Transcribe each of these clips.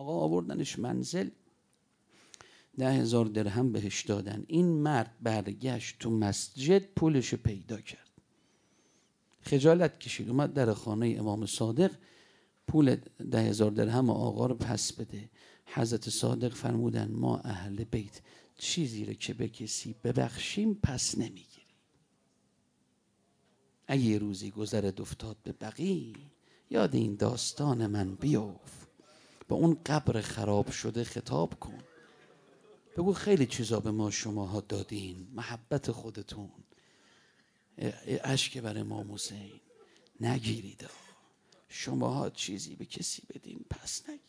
آقا آوردنش منزل، 10,000 درهم بهش دادن. این مرد برگشت تو مسجد پولش پیدا کرد، خجالت کشید، اومد در خانه امام صادق پول 10,000 درهم آقا رو پس بده. حضرت صادق فرمودن ما اهل بیت چیزی رو که به کسی ببخشیم پس نمیگیریم. اگه یه روزی گذرت افتاد به بقی، یاد این داستان من بیفت، با اون قبر خراب شده خطاب کن، بگو خیلی چیزا به ما شماها دادین، محبت خودتون، اشک بر امام حسین نگیرید، شماها چیزی به کسی بدین پس نگیرید.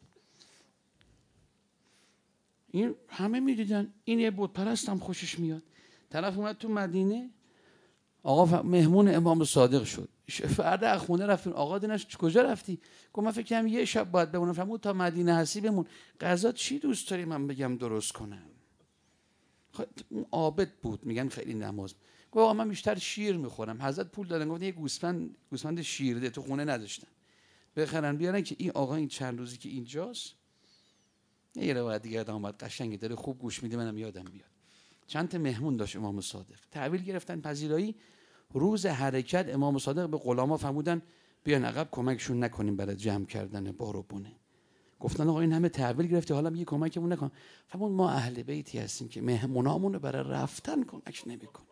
این همه میدیدن. این یه بت پرست هم خوشش میاد. طرف اومد تو مدینه، آقا مهمون امام صادق شد، فردا از خونه رفتیم. آقا دینش کجا رفتی؟ گفت من فکر کنم یه شب باید بمونم. فرمود تا مدینه هستی بمون. غذا چی دوست داری من بگم درست کنم؟ اون عابد بود، میگن خیلی نماز. گفت آقا من بیشتر شیر میخورم. حضرت پول دادن، گفت یه گوسفند شیرده تو خونه نداشتن، بخرن بیارن که این آقا این چند روزی که اینجاست. یه روایت دیگه یادم اومد قشنگه، داره خوب گوش میده، منم یادم بیاد. چند تا مهمون داشت امام صادق، تحویل گرفتن پذیرایی. روز حرکت امام صادق به غلاما فرمودن بیان عقب کمکشون نکنیم برای جمع کردن بار و بونه. گفتن آقا این همه تحویل گرفته حالا میگه کمکمون نکن. فرمود ما اهل بیتی هستیم که مهمونامون رو برای رفتن کمک نمیکنیم.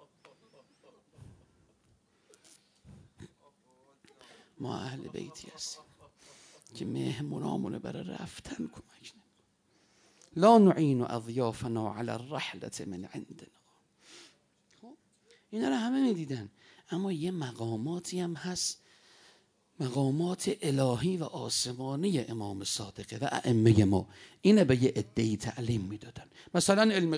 ما اهل بیتی هستیم که مهمونامون رو برای رفتن کمک نمیکنیم. لا نعین اضیافنا علی الرحلة من عندنا. اینا رو همه میدیدن. اما یه مقاماتی هم هست، مقامات الهی و آسمانی امام صادقه و ائمه ما، اینه به یه عده‌ای تعلیم میدادن. مثلا علم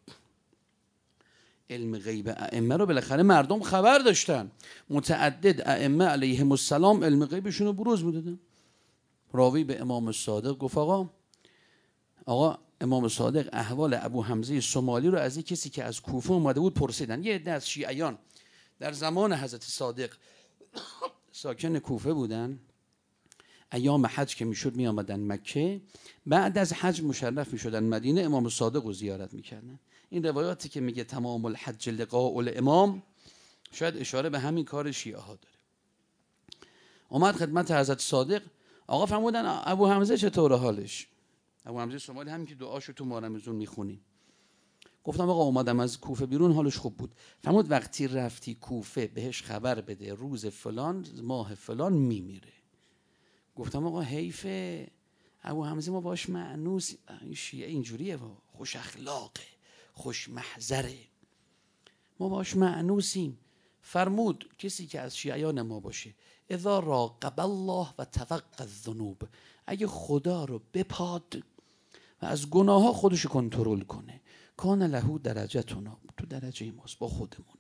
غیب ائمه رو بالاخره مردم خبر داشتن. متعدد ائمه علیهم السلام علم غیبشون رو بروز میدادن. راوی به امام صادق گفت آقا امام صادق احوال ابو حمزه سومالی رو از یک کسی که از کوفه اومده بود پرسیدن. یه عده از شیعیان در زمان حضرت صادق ساکن کوفه بودن. ایام حج که میشد می آمدن مکه، بعد از حج مشرف می شدن مدینه، امام صادق رو زیارت میکردن. این روایاتی که میگه تمام الحج لقاء الامام شاید اشاره به همین کار شیعه ها داره. اومد خدمت حضرت صادق، آقا فرمودن ابو حمزه چطور حالش؟ ابو حمزه سومالی همین که دعاشو تو ماه رمضان میخونیم. گفتم آقا اومدم از کوفه بیرون، حالش خوب بود. فرمود وقتی رفتی کوفه بهش خبر بده روز فلان ماه فلان میمیره. گفتم آقا حیفه، ابو حمزه ما باش معنوس، این شیعه اینجوریه، خوش اخلاقه، خوش محضره، ما باش معنوسیم. فرمود کسی که از شیعیان ما باشه اذا راقب الله و توقع الذنوب، اگه خدا رو بپاد و از گناه ها خودش کنترل کنه، کان له درجتنا، تو درجه ماست، با خودمونه.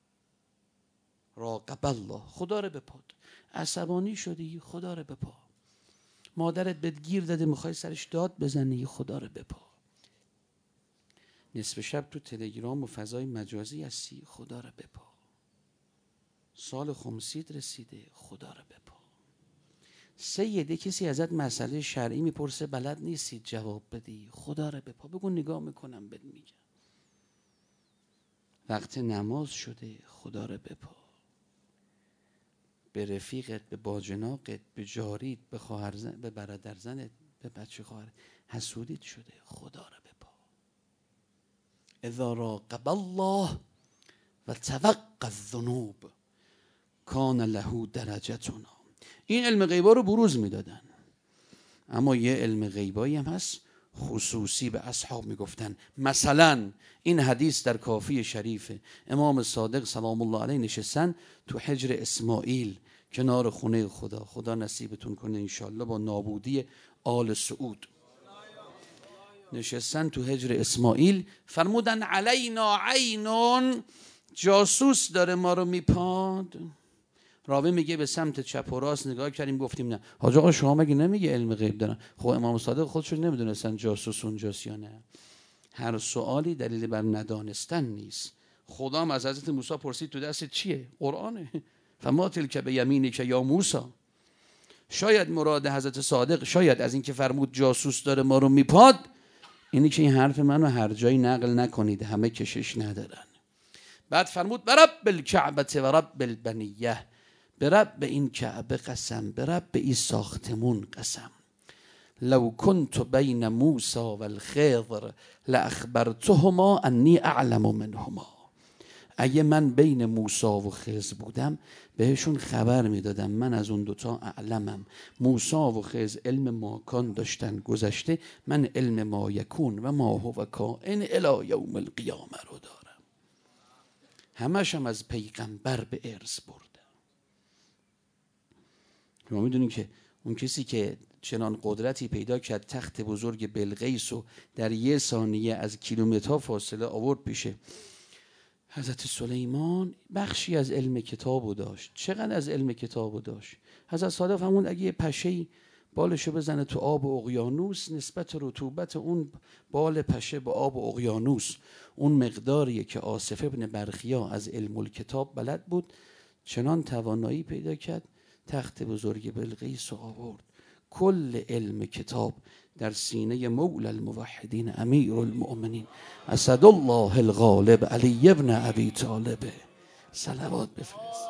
راقب الله، خدا رو بپاد. عصبانی شدی، خدا رو بپا. مادرت بهت گیر داده میخوای سرش داد بزنی، خدا رو بپا. نصف شب تو تلگرام و فضای مجازی هستی، خدا رو بپا. سال خمسید رسیده، خدا رو بپا. سیده کسی ازت مسئله شرعی میپرسه بلد نیستید جواب بدی، خدا رو بپا. بگو نگاه میکنم بهت میگم. وقت نماز شده، خدا رو بپا. به رفیقت، به باجناقت، به جاریت، به خواهرزن، به برادرزنت، به بچه خواهرت حسودیت شده، خدا رو بپا. اذا راقب الله و توقع الذنوب کان له درجتنا. این علم غیبا رو بروز میدادن. اما یه علم غیبایی هم هست خصوصی به اصحاب میگفتن. مثلا این حدیث در کافی شریف امام صادق سلام الله علیه نشستن تو حجر اسماعیل کنار خونه خدا. خدا نصیبتون کنه انشالله با نابودی آل سعود. نشستن تو حجر اسماعیل، فرمودن علینا عینون، جاسوس داره ما رو میپاد. راوی میگه به سمت چپ و راست نگاه کردیم، گفتیم نه. حاج آقا شما مگه نمیگه علم غیب دارن؟ خب امام صادق خودشون نمیدونستن جاسوس اونجاست یا نه. هر سوالی دلیل بر ندانستن نیست. خدا هم از حضرت موسی پرسید تو دست چیه؟ قرآنه. فما تلک بیمینک یا موسی، شاید مراد حضرت صادق، شاید از این که فرمود جاسوس داره ما رو میپاد، اینی که این حرف منو هر جایی نقل نکنید، همه کشش ندارن. بعد فرمود برب الکعبه و رب البنیه، به رب این کعبه قسم، به رب این ساختمون قسم. لو كنت بین موسی و الخضر لاخبرتهما انی اعلم منهما. اگه من بین موسی و خضر بودم بهشون خبر میدادم من از اون دوتا اعلمم. موسی و خضر علم ماکان داشتن گذشته، من علم ما یکون و ما هو کائن الی یوم القیامه رو دارم. همش هم از پیغمبر به ارث بردم. شما میدونین که اون کسی که چنان قدرتی پیدا کرد تخت بزرگ بلقیس و در 1 ثانیه از کیلومترها فاصله آورد پیشه حضرت سلیمان، بخشی از علم کتابو داشت. چقدر از علم کتابو داشت؟ حضرت صادق فرمود اگه یه پشه‌ای بالشو بزنه تو آب اقیانوس، نسبت رطوبت اون بال پشه به آب اقیانوس اون مقداریه که آصف ابن برخیا از علم الکتاب بلد بود، چنان توانایی پیدا کرد تخت بزرگ بلقیس رو آورد. کل علم کتاب در سینه مولا الموحدین امیر المؤمنین اسد الله الغالب علی ابن ابی طالب. صلوات بفرست.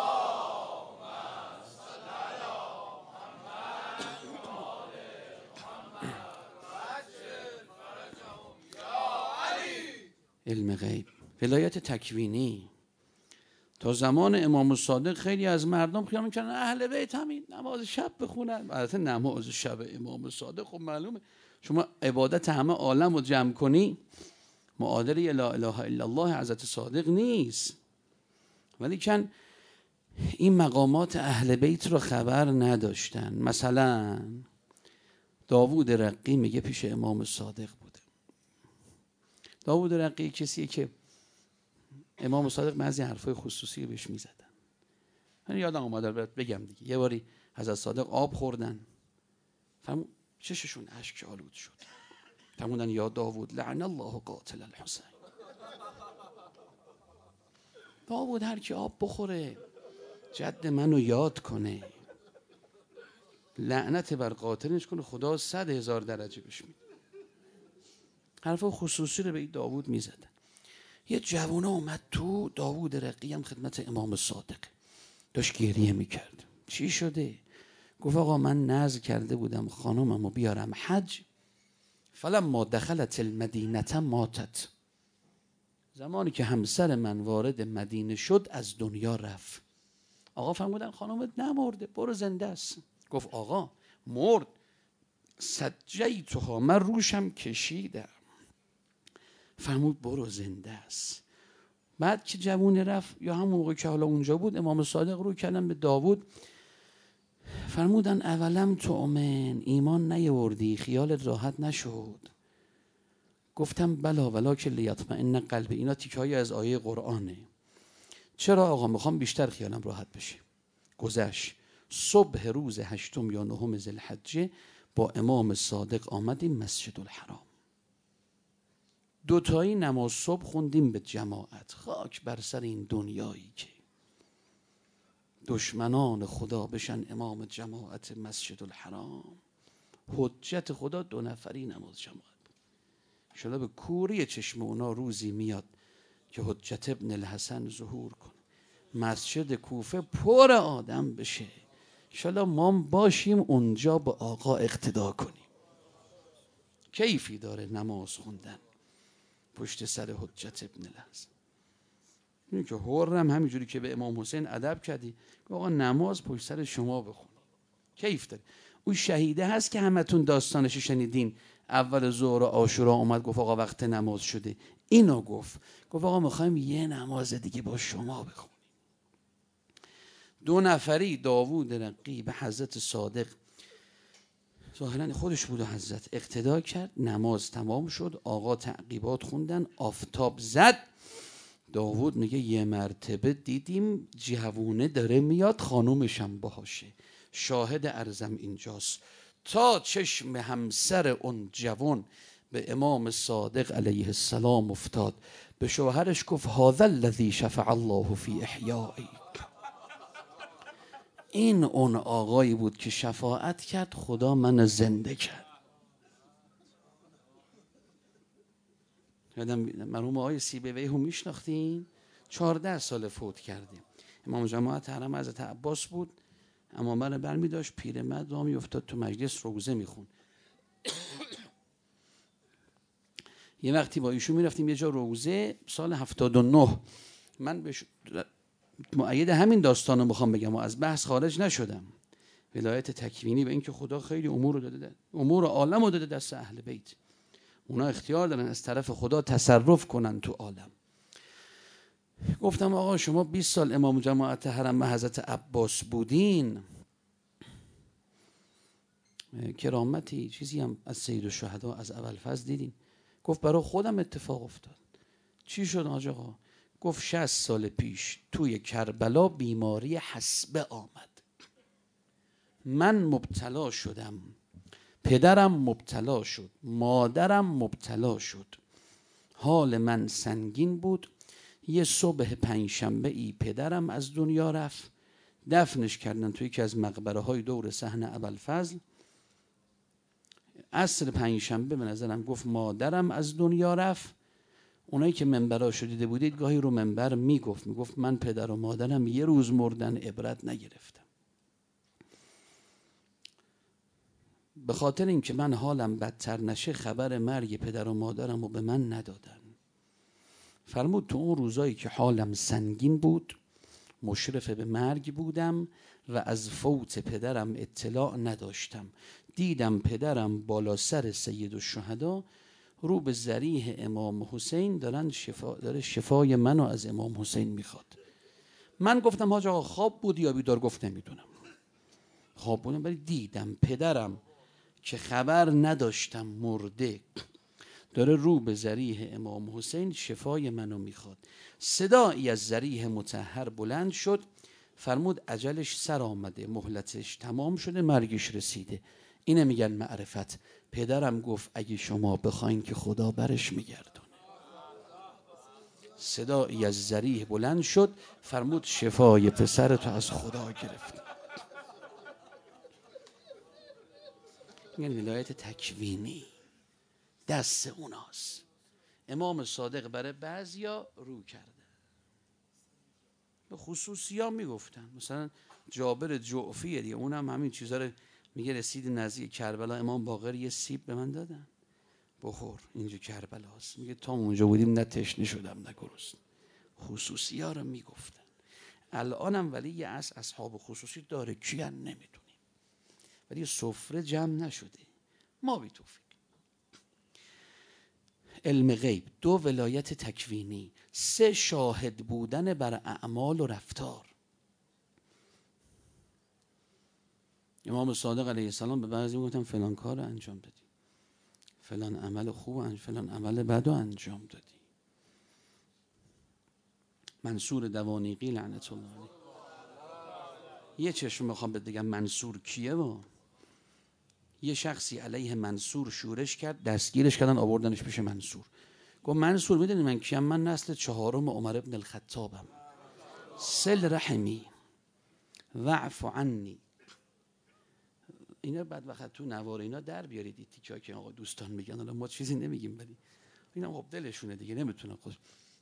علم غیب، ولایت تکوینی. تا زمان امام صادق خیلی از مردم خیال می‌کردن اهل بیت همین نماز شب بخونن. البته نماز شب امام صادق خب معلومه، شما عبادت همه عالم رو جمع کنی معادل لا اله الا الله حضرت صادق نیست. ولی کن این مقامات اهل بیت رو خبر نداشتن. مثلا داوود رقی میگه پیش امام صادق بوده. داوود رقی کسیه که امام صادق بعضی حرفای خصوصی بهش میزدن. من یادم اومد البته بگم دیگه. یه باری حضرت صادق آب خوردن، چششون اشک آلود شد، فرمودن یا داوود لعن الله قاتل الحسین. داوود هر کی آب بخوره جد منو یاد کنه، لعنت بر قاتلش کنه، خدا 100,000 درجه بهش میده. حرف خصوصی رو به این داوود میزدن. یه جوونه اومد تو، داوود رقی هم خدمت امام صادق داشت گریه میکرد. چی شده؟ گفت آقا من نذر کرده بودم خانوممو بیارم حج، فلما دخلت المدینه ماتت. زمانی که همسر من وارد مدینه شد از دنیا رفت. آقا فرمودن خانومت نمرده، برو زنده است. گفت آقا مرد، سجیتها، من روشم کشیدم. فرمود برو زنده است. بعد که جوون رفت یا همون موقع که حالا اونجا بود، امام صادق رو کردن به داوود، فرمودن اولم تؤمن، ایمان نیاوردی، خیالت راحت نشد؟ گفتم بلا ولکن لیطمئن قلب. اینا تیکه‌ای از آیه قرآنه. چرا آقا؟ میخوام بیشتر خیالم راحت بشه. گذشت صبح روز 8 یا 9 ذوالحجه با امام صادق آمدیم مسجد الحرام، 2 تایی نماز صبح خوندیم به جماعت. خاک بر سر این دنیایی که دشمنان خدا بشن امام جماعت مسجد الحرام. حجت خدا 2 نفری نماز جماعت. انشاءالله به کوری چشم اونا روزی میاد که حجت ابن الحسن ظهور کنه، مسجد کوفه پر آدم بشه، انشاءالله ما باشیم اونجا با آقا اقتدا کنیم. کیفی داره نماز خوندن پشت سر حجت ابن الحسن. اینه که حرم همینجوری که به امام حسین ادب کردی، آقا نماز پشت سر شما بخون، کیف داره. اون شهیده هست که همتون داستانش شنیدین، اول ظهر عاشورا اومد گفت آقا وقت نماز شده، اینو گفت آقا میخوایم یه نماز دیگه با شما بخونیم. 2 نفری داوود رقی به حضرت صادق، ظاهرا خودش بود و حضرت، اقتدا کرد. نماز تمام شد، آقا تعقیبات خوندن، آفتاب زد. داوود میگه یه مرتبه دیدیم جوونه داره میاد، خانومشم باهاشه، شاهد ارزم اینجاست. تا چشم همسر اون جوان به امام صادق علیه السلام افتاد، به شوهرش گفت هذا الذی شفع الله فی احیائک. این اون آقایی بود که شفاعت کرد خدا من زنده کرد. مرحوم آقای سیبوی هم میشناختین؟ 14 سال فوت کرده. امام جماعت حرم حضرت عباس بود. اما من برمی داشت پیرمرد را می افتاد تو مجلس روزه میخون. یه وقتی با ایشون میرفتیم یه جا روزه سال 79. من به مؤید همین داستان رو میخوام بگم و از بحث خارج نشدم. ولایت تکوینی به این که خدا خیلی امور رو داده، امور عالم رو داده دست اهل بیت. اونا اختیار دارن از طرف خدا تصرف کنن تو عالم. گفتم آقا شما 20 سال امام جماعت حرم حضرت عباس بودین، کرامتی چیزی هم از سید الشهدا از ابوالفضل دیدین؟ گفت برای خودم اتفاق افتاد. چی شد آقا؟ گفت 60 سال پیش توی کربلا بیماری حصبه آمد. من مبتلا شدم، پدرم مبتلا شد، مادرم مبتلا شد. حال من سنگین بود. یه صبح پنجشنبه ای پدرم از دنیا رفت. دفنش کردن توی یکی از مقبره های دور صحن ابوالفضل. عصر پنجشنبه به نظرم گفت مادرم از دنیا رفت. اونایی که منبراشو دیده بودید گاهی رو منبر میگفت من پدر و مادرم یه روز مردن عبرت نگرفتم. به خاطر اینکه من حالم بدتر نشه خبر مرگ پدر و مادرم رو به من ندادن. فرمود تو اون روزایی که حالم سنگین بود، مشرف به مرگ بودم و از فوت پدرم اطلاع نداشتم. دیدم پدرم بالا سر سید الشهدا رو به ذریح امام حسین داره شفای منو از امام حسین میخواد. من گفتم حاج آقا خواب بود یا بیدار؟ گفت نمیدونم. خواب بودم ولی دیدم پدرم که خبر نداشتم مرده داره رو به ذریح امام حسین شفای منو میخواد. صدایی از ذریح مطهر بلند شد. فرمود اجلش سر آمده، مهلتش تمام شده، مرگش رسیده. اینه میگن معرفت. پدرم گفت اگه شما بخواین که خدا برش میگردونه. صدایی از ذریح بلند شد. فرمود شفای پسرتو از خدا گرفت. میگن ولایت تکوینی دست اوناست. امام صادق برای بعضیا رو کرده. به خصوصی ها میگفتن، مثلا جابر جعفیه دیگه، اونم همین چیزا رو میگه. رسید نزدیک کربلا امام باقر یه سیب به من دادن، بخور اینجا کربلاست. میگه تا اونجا بودیم نه تشنه شدم نه گرسنه. خصوصی ها رو میگفتن. الانم ولی یه اصحاب خصوصی داره کیان نمیدونیم، ولی سفره جمع نشده. ما بی توفیق. علم غیب، 2 ولایت تکوینی، 3 شاهد بودن بر اعمال و رفتار. امام صادق علیه السلام به بعضی گفتن فلان کار رو انجام دادی، فلان عمل خوب فلان عمل بد رو انجام دادی. منصور دوانیقی لعنت الله علیه، یه چشم میخوام بگم منصور کیه. یه شخصی علیه منصور شورش کرد، دستگیرش کردن، آوردنش پیش منصور. گفت منصور میدونی من کیم؟ من نسل 4 عمر ابن الخطابم. سل رحمی وعف عنی. اینا بعد وقت تو نوار اینا در بیارید این تیکه‌ها که آقا دوستان میگن، حالا ما چیزی نمیگیم ولی اینا خب دلشونه دیگه، نمیتونن خود.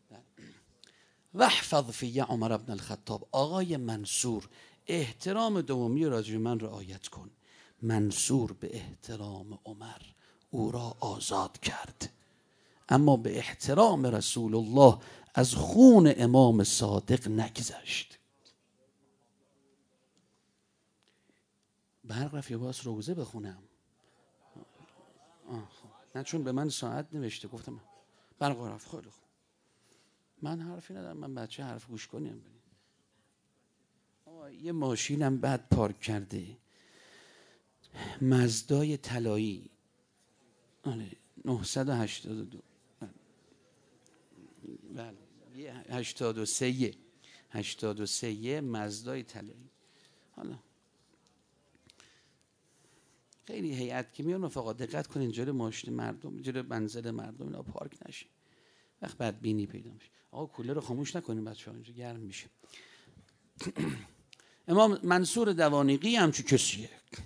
واحفظ فی عمر ابن الخطاب. آقای منصور احترام دومی راجع من رعایت کن. منصور به احترام عمر او را آزاد کرد، اما به احترام رسول الله از خون امام صادق نگذشت. برق رفت، یه باز روزه بخونم. نه چون به من ساعت نوشته، گفتم برق رفت. خیلی خوب، من حرفی ندارم، من بچه حرف گوش کنیم. یه ماشینم بعد پارک کرده، مزدای طلایی 982 بله 83 مزدای طلایی. حالا خیلی هیئت که میان فقط دقت کنین جلوی ماشین مردم، جلوی منزل مردم اینا پارک نشه، وقت بدبینی پیدا میشه. آقا کولر رو خاموش نکنین بچه‌ها، اینجا گرم میشه. امام منصور دوانیقی همچون کسیه.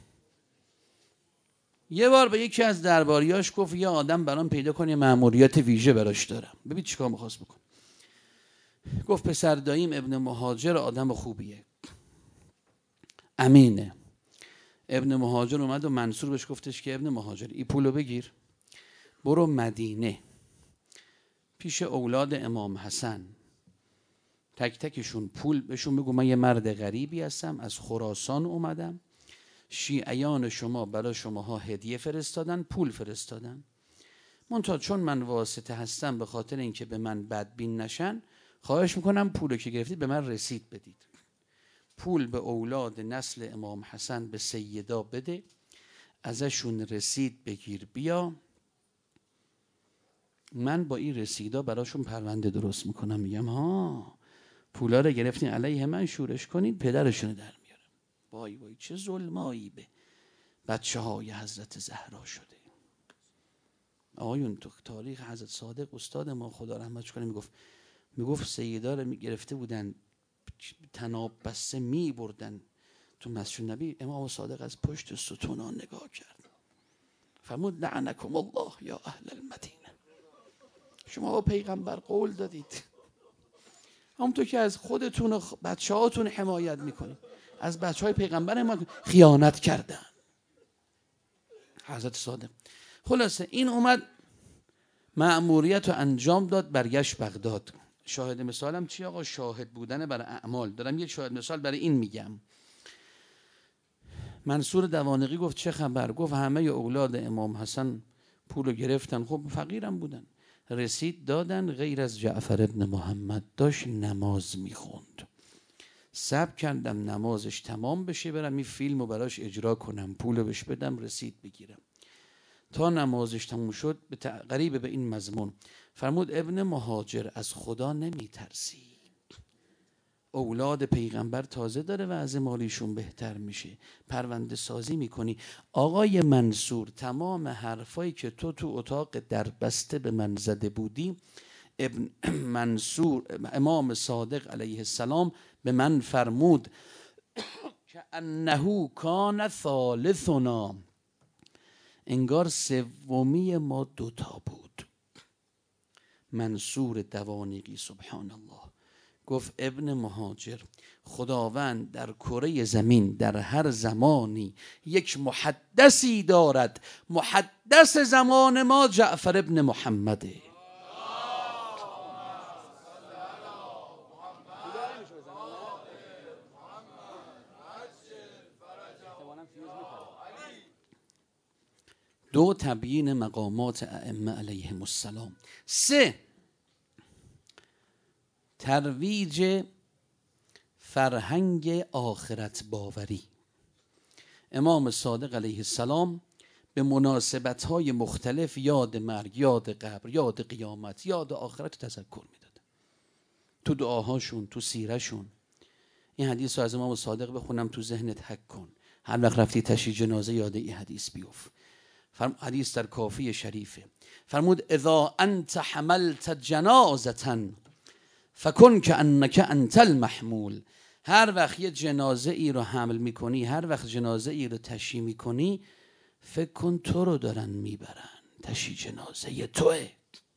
یه بار به یکی از درباریاش گفت یه آدم برام پیدا کن، یه مأموریت ویژه براش دارم. ببین چیکار می‌خواست بکن. گفت پسر داییم ابن مهاجر آدم خوبیه، امینه. ابن مهاجر اومد و منصور بهش گفتش که ابن مهاجر این پولو بگیر، برو مدینه پیش اولاد امام حسن، تک تکشون پول بهشون بگو من یه مرد غریبی هستم، از خراسان اومدم، شیعیان شما برای شماها هدیه فرستادن، پول فرستادن، منتها چون من واسطه هستم به خاطر اینکه به من بدبین نشن، خواهش میکنم پولو که گرفتید به من رسید بدید. پول به اولاد نسل امام حسن به سیدا بده، ازشون رسید بگیر بیا، من با این رسیدا براشون پرونده درست میکنم. میگم ها پولا رو گرفتین علیه من شورش کنید، پدرشون در میارم. وای وای چه ظلمایی به بچه های حضرت زهرا شده. آقایون تو تاریخ حضرت صادق استاد ما خدا رحمتش کنه میگفت سیدا رو گرفته بودن تناب بسته میبردن تو مسجد نبی، امام صادق از پشت ستونا نگاه کرد، فرمود لعنکم الله یا اهل المدینه، شما با پیغمبر قول دادید، همونطور که از خودتون و بچه هاتون حمایت میکنید از بچه های پیغمبر حمایت خیانت کردن. حضرت صادق خلاصه این اومد مأموریت رو انجام داد، برگشت بغداد. شاهد مثالم چی آقا؟ شاهد بودن برای اعمال. دارم یک شاهد مثال برای این میگم. منصور دوانقی گفت چه خبر؟ گفت همه اولاد امام حسن پولو گرفتن، خب فقیرم بودن، رسید دادن غیر از جعفر ابن محمد داشت نماز میخوند. صبر کردم نمازش تمام بشه برم این فیلمو براش اجرا کنم، پولو بهش بدم رسید بگیرم. تا نمازش تموم شد قریب به این مضمون فرمود ابن مهاجر از خدا نمی ترسی؟ اولاد پیغمبر تازه داره وضع مالیشون بهتر میشه، پرونده سازی میکنی. آقای منصور تمام حرفایی که تو اتاق در بسته به من زده بودی، ابن منصور امام صادق علیه السلام به من فرمود که انه کان ثالثنا، انگار سومی ما دوتا بود. منصور دوانیقی سبحان الله گفت ابن مهاجر خداوند در کره زمین در هر زمانی یک محدثی دارد، محدث زمان ما جعفر ابن محمده. دو، تبیین مقامات ائمه علیهم السلام. 3، ترویج فرهنگ آخرت باوری. امام صادق علیه السلام به مناسبت‌های مختلف یاد مرگ، یاد قبر، یاد قیامت، یاد آخرت تذکر میداد. تو دعاهاشون، تو سیرشون. این حدیث رو از امام صادق بخونم تو ذهنت حک کن، هر وقت رفتی تشییع جنازه یاد این حدیث بیفت. حدیث در کافی شریفه، فرمود اذا انت حملت جنازة فکن کأنک انت المحمول. هر وقت یه جنازه ای رو حمل میکنی، هر وقت جنازه ای رو تشییع میکنی، فکر کن تو رو دارن میبرن، تشییع جنازه توه.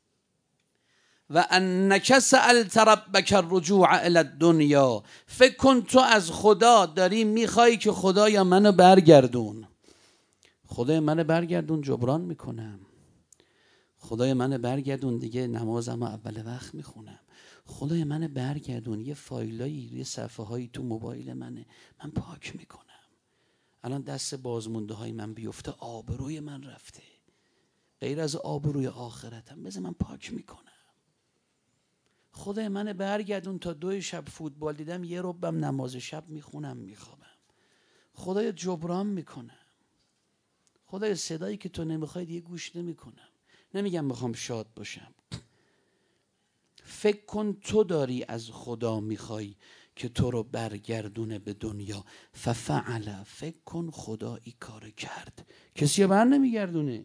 و انک سألت ربک الرجوع الی الدنیا، فکر کن تو از خدا داری میخوای که خدایا منو برگردون. خدای منو برگردون جبران میکنم، خدای منو برگردون دیگه نمازم اول وقت میخونم، خدای منو برگردون یه فایلایی یه صفحه هایی تو موبایل منه من پاک میکنم. الان دست بازمونده های من بیفته آبروی من رفته، غیر از آبروی آخرتم، بذار من پاک میکنم. خدای منو برگردون تا 2 شب فوتبال دیدم یه ربم نماز شب میخونم میخوابم. خدای جبران میکنم. خدای صدایی که تو نمیخوای دیگه گوش نمیکنم. نمیگم میخوام شاد باشم. فکر کن تو داری از خدا میخوای که تو رو برگردونه به دنیا. ففعل، فکر کن خدا ای کار کرد، کسی بر نمیگردونه.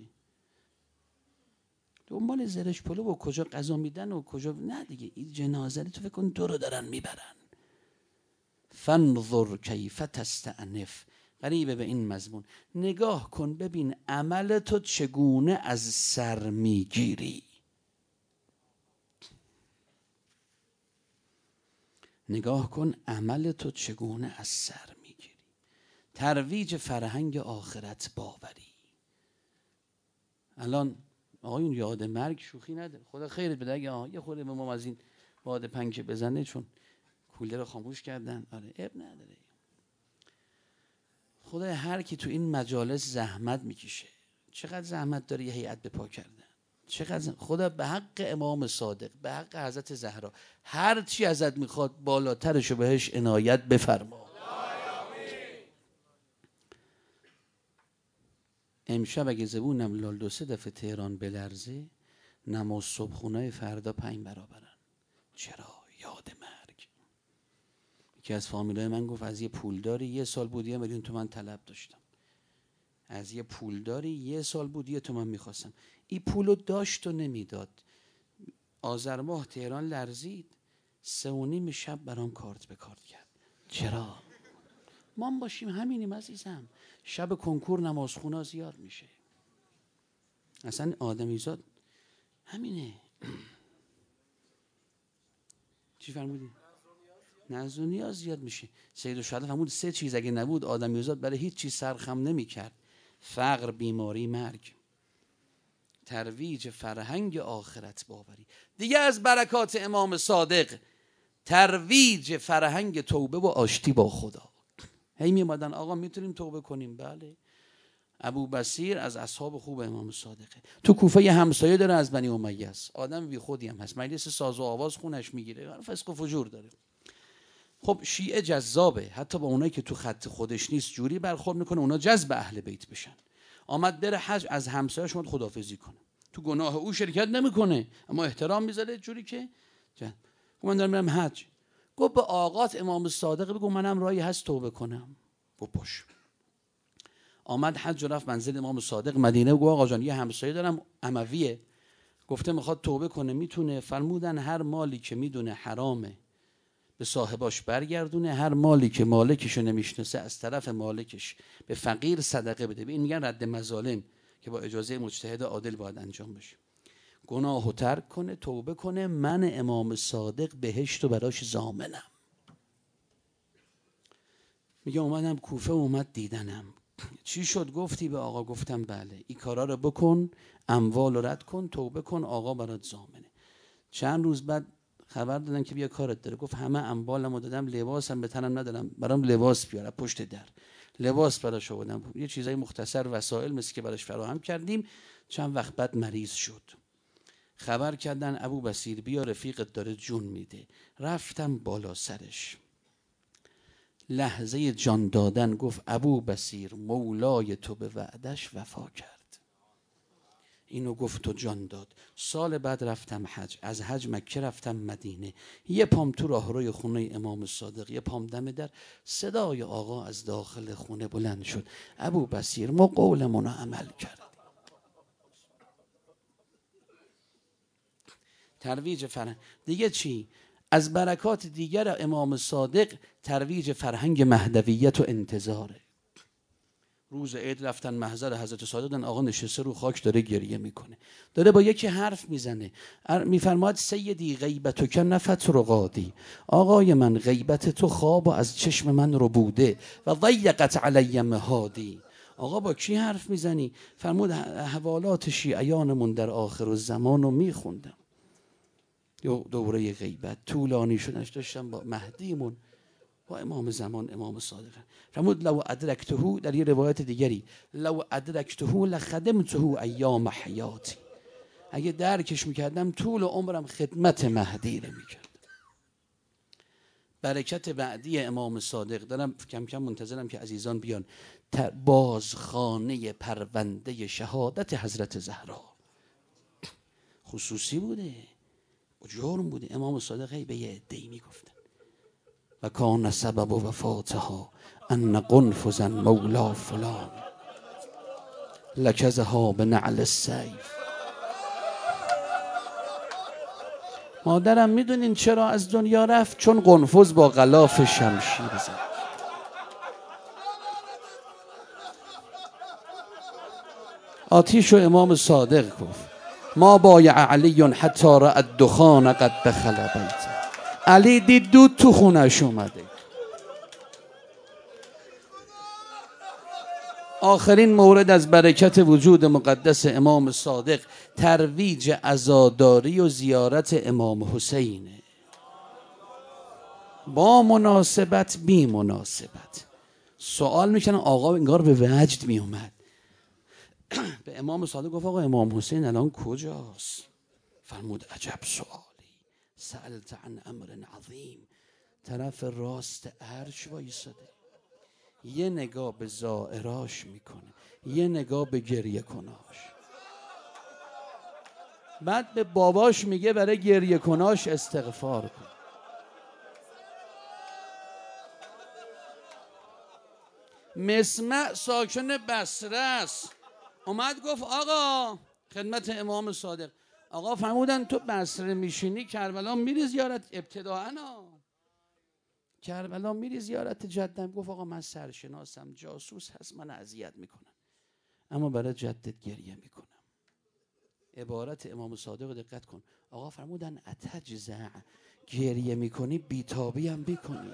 دنبال زرش پلو و کجا غذا میدن و کجا نه دیگه، این جنازه تو فکر کن تو رو دارن میبرن. فانظر کیف تستأنف. قریبه به این مضمون. نگاه کن ببین عمل تو چگونه از سر میگیری. نگاه کن عمل تو چگونه از سر میگیری. ترویج فرهنگ آخرت باوری. الان آقایون یاد مرگ شوخی نداره. خدا خیرت بده اگه یه خورده به ما از این باد پنکه بزنه، چون کولر رو خاموش کردن. آره اب نداره. خدا هر کی تو این مجالس زحمت میکشه، چقدر زحمت داره یه هیئت به پا کردن، چقدر خدا به حق امام صادق، به حق حضرت زهرا، هر چی ازت میخواد بالاترشو بهش عنایت بفرما. امشب اگه زبونم لال 2-3 دفعه تهران بلرزه، نماز صبحونه فردا 5 برابرن. چرا؟ یاد مرگ. یکی از فامیلای من گفت از یه پولداری 1 سال بود 1 میلیون تومان طلب داشتم. از یه پولداری 1 سال بود 1 تومان میخواستم. این پولو داشت و نمیداد. آذر ماه تهران لرزید، 3:30 شب برام کارت به کارت کرد. چرا؟ ما باشیم همینیم عزیزم. شب کنکور نمازخونا زیاد میشه. اصلا آدمیزاد همینه. چی فرمودی؟ ناز و نیاز زیاد میشه. سید الشهدا فرمود 3 چیز اگه نبود آدمیزاد برای هیچ چیز سرخم نمیکرد: فقر، بیماری، مرگ. ترویج فرهنگ آخرت باوری. دیگه از برکات امام صادق ترویج فرهنگ توبه و آشتی با خدا. هی میمدن آقا میتونیم توبه کنیم؟ بله. ابو بصیر از اصحاب خوب امام صادقه. تو کوفه یه همسایه داره از بنی امیه است. آدم بی خودی هم هست. مجلس ساز و آواز خونش میگیره. فسق و فجور داره. خب شیعه جذابه. حتی با اونایی که تو خط خودش نیست جوری برخورد میکنه اونا جذب اهل بیت بشن. آمد در حج از همسایه‌اش اومد خداحافظی کنه. تو گناه او شرکت نمیکنه اما احترام میذاره جوری که من دارم میرم حج. گفت به آقات امام صادق بگو منم راهی هست توبه کنم. گفت باش. آمد حج و رفت منزل امام صادق مدینه. گفت آقا جان یه همسایه دارم امویه، گفته میخواد توبه کنه، میتونه؟ فرمودن هر مالی که میدونه حرامه به صاحباش برگردونه، هر مالی که مالکشو نمیشناسه از طرف مالکش به فقیر صدقه بده. این میگن رد مظالم که با اجازه مجتهد عادل باید انجام بشه. گناهو ترک کنه، توبه کنه، من امام صادق بهشتو براش ضامنم. میگه اومدم کوفه، اومد دیدنم. چی شد؟ گفتی به آقا؟ گفتم بله. این کارا رو بکن، اموال رو رد کن، توبه کن، آقا برات ضامنه. چند روز بعد خبر دادن که بیا کارت داره. گفت همه اموالمو دادم، لباسم به تنم ندارم، برام لباس بیار پشت در. لباس براش آوردم، یه چیزای مختصر وسایل مثل که براش فراهم کردیم. چند وقت بعد مریض شد. خبر کردن ابو بصیر بیا رفیقت داره جون میده. رفتم بالا سرش. لحظه جان دادن گفت ابو بصیر مولای تو به وعدش وفا کرد. اینو گفت تو جان داد. سال بعد رفتم حج. از حج مکه رفتم مدینه. یه پام تو راهروی خونه امام صادق، یه پام دم در. صدای آقا از داخل خونه بلند شد: ابو بصیر ما قولمون رو عمل کردیم. ترویج فرهنگ. دیگه چی؟ از برکات دیگر امام صادق ترویج فرهنگ مهدویت و انتظاره. روز عید رفتن محضر حضرت صادق، دن آقا نشسته رو خاک داره گریه میکنه، داره با یکی حرف میزنه. میفرماد سیدی غیبتک نفت رقادی، آقای من غیبت تو خواب و از چشم من رو بوده و ضیقت علی مهادی. آقا با کی حرف میزنی؟ فرمود حوالات شیعیانمون در آخر الزمان رو میخوندم. دوره غیبت طولانی شدنش داشتم با مهدیمون، با امام زمان امام صادق. فرمود لو ادرکته، در یه روایت دیگری لو ادرکته لخدمته ایام حیاتی، اگه درکش میکردم طول عمرم خدمت مهدی رو میکردم. برکت بعدی امام صادق. دارم کم کم منتظرم که عزیزان بیان. بازخانه پرونده شهادت حضرت زهرا خصوصی بوده، جرم بوده. امام صادق به یه عده‌ای میگفتن و کان سبب وفاتها ان قنفذا مولا فلان لکزها بنعل السیف مادرم میدونین چرا از دنیا رفت؟ چون قنفذ با غلاف شمشیر زد. آتیش و امام صادق گفت ما بایع علی حتی رأى الدخان قد دخل بیته. علی دید دود تو خونش اومده. آخرین مورد از برکت وجود مقدس امام صادق ترویج عزاداری و زیارت امام حسینه، با مناسبت بی مناسبت. سوال میکنن آقا انگار به وجد میومد. به امام صادق گفت آقا امام حسین الان کجاست؟ فرمود عجب سوالی، سألت عن امر عظیم. طرف راست عرش وایساده، یه نگاه به زائراش میکنه، یه نگاه به گریه کناش. بعد به باباش میگه برای گریه کناش استغفار کن. مسمع ساکن بصره است، اومد گفت آقا خدمت امام صادق، آقا فرمودن تو بصره میشینی کربلا میری زیارت؟ ابتداءً کربلا میری زیارت جدم؟ گفت آقا من سرشناسم، جاسوس هست من اذیت میکنم، اما برای جدت گریه میکنم. عبارت امام صادق رو دقت کن. آقا فرمودن اتجزع، گریه میکنی بیتابی هم بیکنی؟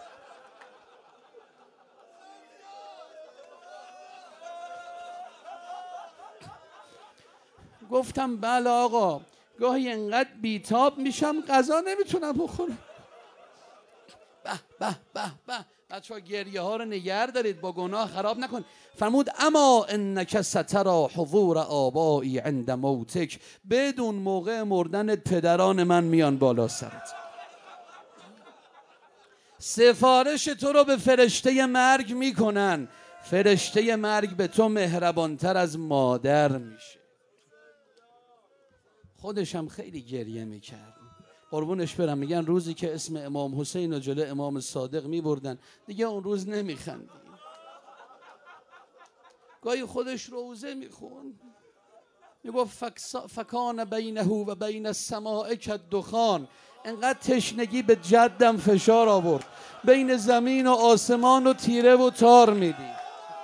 گفتم بله آقا، گاهی انقدر بیتاب میشم غذا نمیتونم بخورم. به به به به، بچه‌ها گریه ها رو نگه دارید، با گناه خراب نکن. فرمود اما انک سترى حضور آبایی عند موتک، بدون موقع مردنت پدران من میان بالا سرت، سفارش تو رو به فرشته مرگ میکنن، فرشته مرگ به تو مهربانتر از مادر میشه. خودش هم خیلی گریه میکرد، قربونش برم. میگن روزی که اسم امام حسین و جلو امام صادق میبردن دیگه اون روز نمیخندید. گاهی خودش روزه میخون، میگفت فکان بینه و بین السماء کالدخان. انقدر تشنگی به جدم فشار آورد، بین زمین و آسمان و تیره و تار میدید.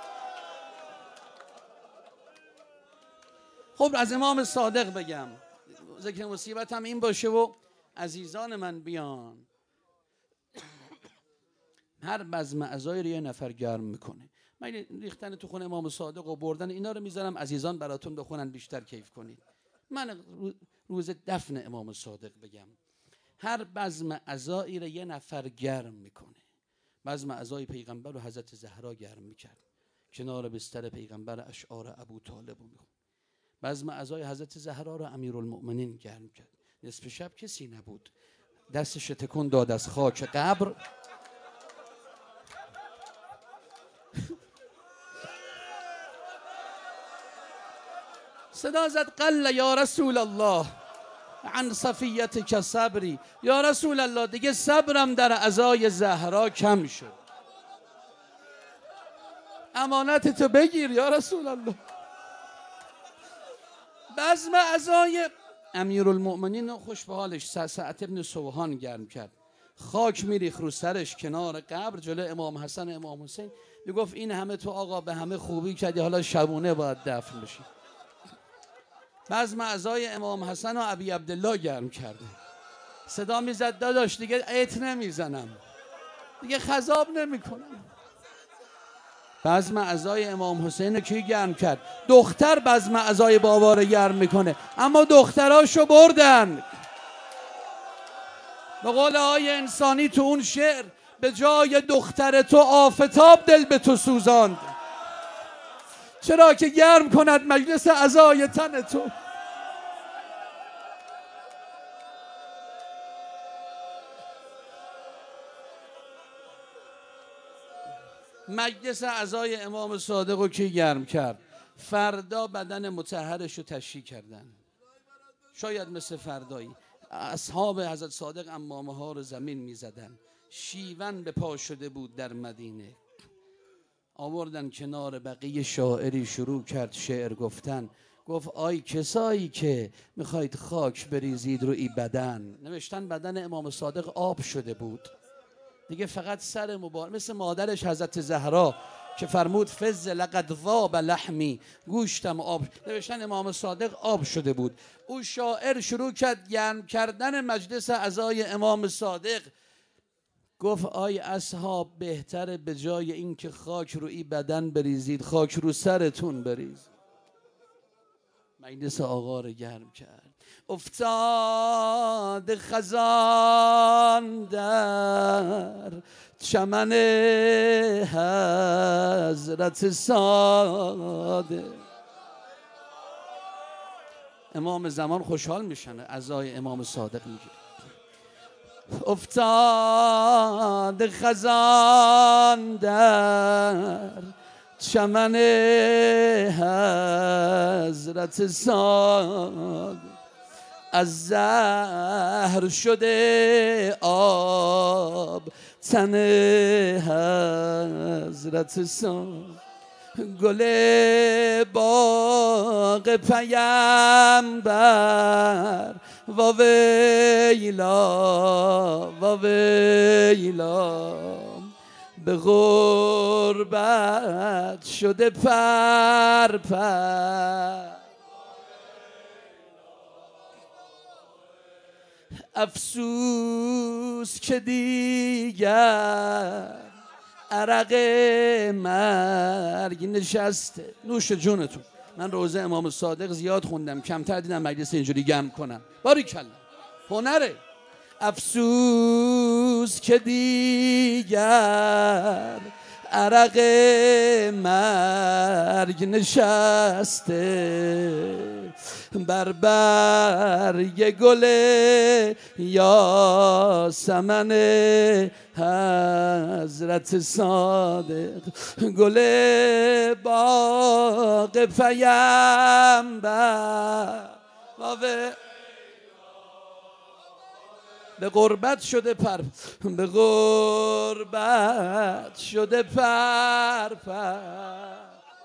خب از امام صادق بگم، ذکر مصیبت هم این باشه و عزیزان من بیان. هر بزم عزایی رو یه نفر گرم میکنه. من ریختن تو خونه امام صادق و بردن اینا رو میذارم عزیزان براتون بخونن بیشتر کیف کنید. من روز دفن امام صادق بگم، هر بزم عزایی رو یه نفر گرم میکنه. بزم عزای پیغمبر رو حضرت زهرا گرم میکرد، کنار بستر پیغمبر اشعار ابو طالب رو میخوند. بزم عزای حضرت زهرا رو امیرالمؤمنین گرم کرد. نصف شب کسی نبود، دستش تکون داد از خاک قبر، صدا زد قل یا رسول الله عن صفیتک صبری، یا رسول الله دیگه صبرم در عزای زهرا کم شد، امانت تو بگیر یا رسول الله. بزم عزای امیرالمؤمنین خوش به حالش سعد ابن سوحان گرم کرد، خاک میریخ رو سرش کنار قبر جلو امام حسن و امام حسین. میگفت این همه تو آقا به همه خوبی کردی، حالا شبونه باید دفن بشی. بزم عزای امام حسن و ابی عبدالله گرم کرده، صدا میزد داداش دیگه عیت نمیزنم، دیگه خضاب نمیکنم. بزم عزای امام حسین کی گرم کرد؟ دختر بزم عزای بابا رو گرم میکنه، اما دختراشو بردن. به قول های انسانی تو اون شعر، به جای دختر تو آفتاب دل به تو سوزاند، چرا که گرم کند مجلس عزای تن تو. مجلس عزای امام صادق رو کی گرم کرد؟ فردا بدن مطهرش رو تشییع کردن، شاید مثل فردایی اصحاب حضرت صادق عمامه ها رو زمین می زدن. شیون به پا شده بود در مدینه، آوردن کنار بقیه، شاعری شروع کرد شعر گفتن، گفت آی کسایی که میخواید خاک بریزید رو این بدن، نوشتن بدن امام صادق آب شده بود دیگه، فقط سر مبارک، مثل مادرش حضرت زهرا که فرمود فز لقد ذاب لحمی، گوشتم آب، نوشتن امام صادق آب شده بود. او شاعر شروع کرد گرم کردن مجلس عزای امام صادق. گفت آی اصحاب بهتره به جای این که خاک رو این بدن بریزید، خاک رو سرتون بریزید. مجلس آقا رو گرم کرد. افتاد خزان در چمن حضرت صادق. امام زمان خوشحال میشن، عزای امام صادق میگه. افتاد خزان در چمن حضرت صادق، از زهر شده آب تن حضرت صادق. گل باغ پیمبر و ویلا و ویلا، به غربت شده پر پر. افسوس که دیگر عرق مرگ نشسته. نوش جونتون. من روزه امام صادق زیاد خوندم، کمتر دیدم مجلس اینجوری گرم کنم. باریکلا، هنره. افسوس که دیگر عرق مرگ نشسته، بر برگ گل یاسمن حضرت صادق. گل باغ پیمبر به غربت شده پر، به غربت شده پر پر.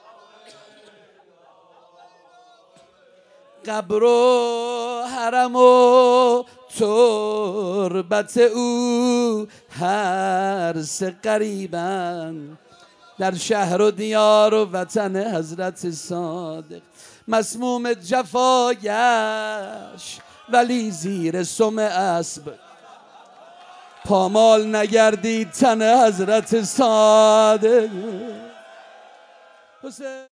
قبر و حرم و تربت او هر سه قریبن، در شهر و دیار و وطن حضرت صادق. مسموم جفایش ولی زیر سم اسب، پامال نگردید تن حضرت صادق.